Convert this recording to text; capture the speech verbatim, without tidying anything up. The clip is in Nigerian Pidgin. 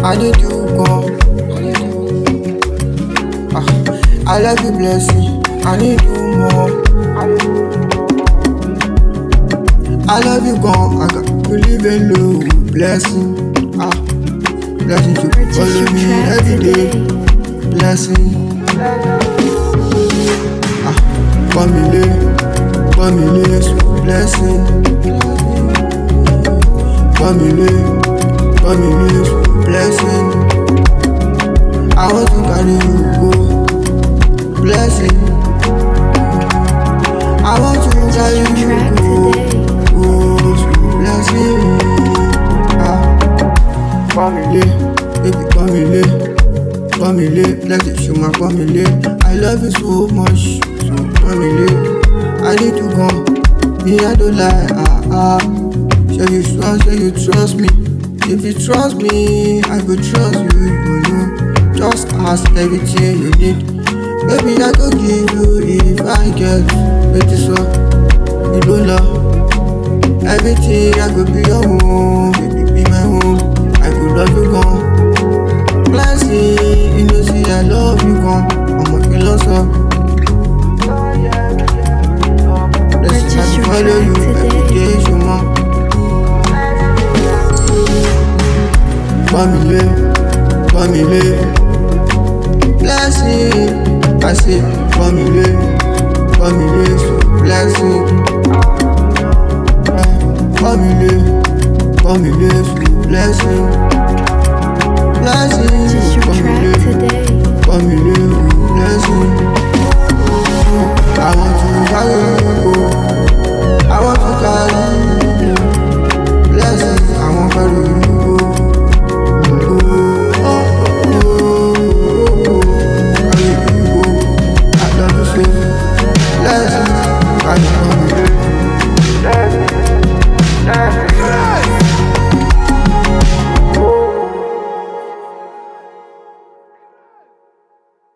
I need you gone. Ah, I love you, blessing. I need you more. I love you gone. I got to live alone. Blessing. Ah, blessing to follow me every day. Blessing. Ah, family, family, blessing. Family, family, blessing. I want to carry you go. Blessing. I want to carry you go. Go, blessing. Ah, family, baby, family, family. Let it show my family. I love you so much, so family. I need to go. Me, I don't lie. Ah ah. Say you trust, say you trust me. If you trust me, I will trust you. You know, just ask everything you need. Baby, I go give you if I get it so. You don't love everything. I go be your home, baby, be my home. I go love you gone. Blessing, you know, see I love you gone. I'm a philosopher. Blessing, I can follow you every day, you know. Family, family, blessing, I say family.